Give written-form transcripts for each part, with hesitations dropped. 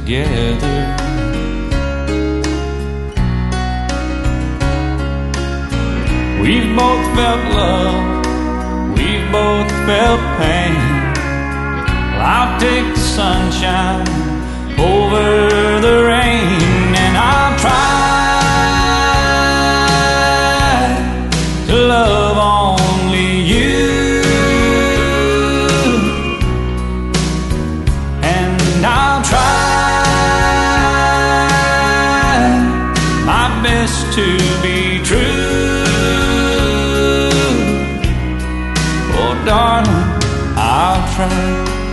together. We've both felt love, we've both felt pain. Well, I'll take the sunshine over the rain, and I'll try to love only you, and I'll try my best to be true. Oh, darling, I'll try.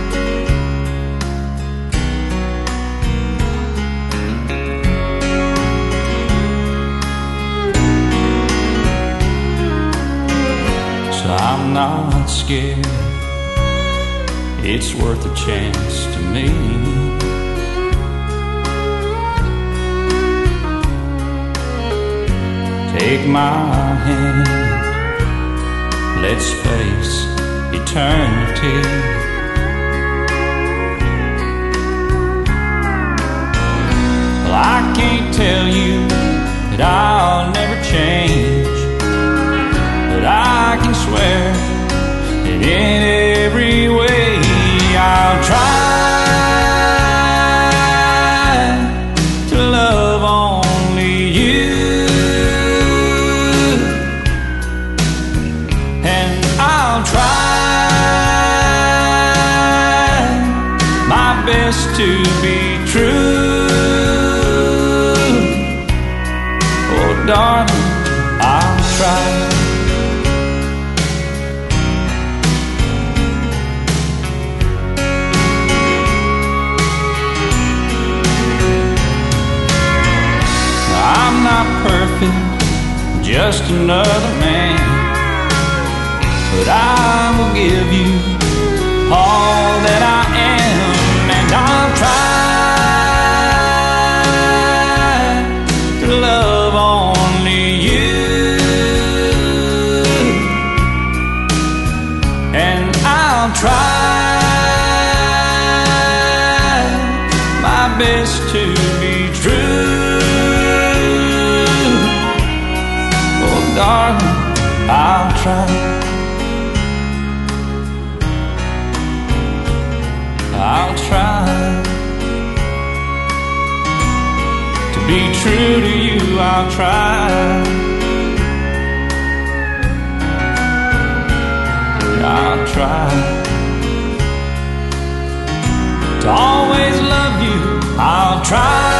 I'm not scared, it's worth a chance to me. Take my hand, let's face eternity. Well, I can't tell you that I'll never change, but I can swear that in every way I'll try to love only you, and I'll try my best to be true. Oh, darling, I'll try. I'm not perfect, just another man, but I will give you all that I am, and I'll try to love only you, and I'll try my best to be true. Darling, I'll try. I'll try to be true to you. I'll try. I'll try to always love you. I'll try.